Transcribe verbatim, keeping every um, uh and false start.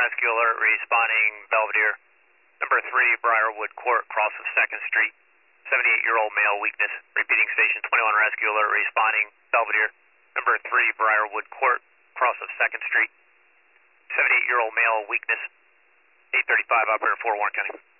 rescue alert responding Belvedere. Number three, Briarwood Court, cross of second Street. seventy-eight-year-old male, weakness. Repeating station twenty-one rescue alert responding Belvedere. Number three, Briarwood Court, cross of second Street. seventy-eight-year-old male, weakness. eight thirty-five, operator four, Warren County.